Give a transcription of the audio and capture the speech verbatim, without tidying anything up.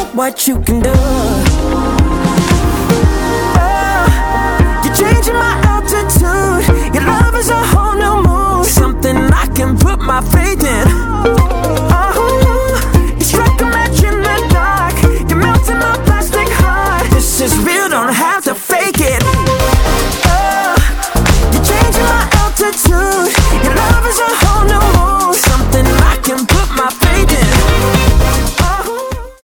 what you can do. Oh, you're changing my altitude. Your love is a whole new mood, something I can put my faith in. Oh, you strike a match in the dark. You're melting my plastic heart. This is real, don't have to fake it. Oh, you're changing my altitude. Your love is a whole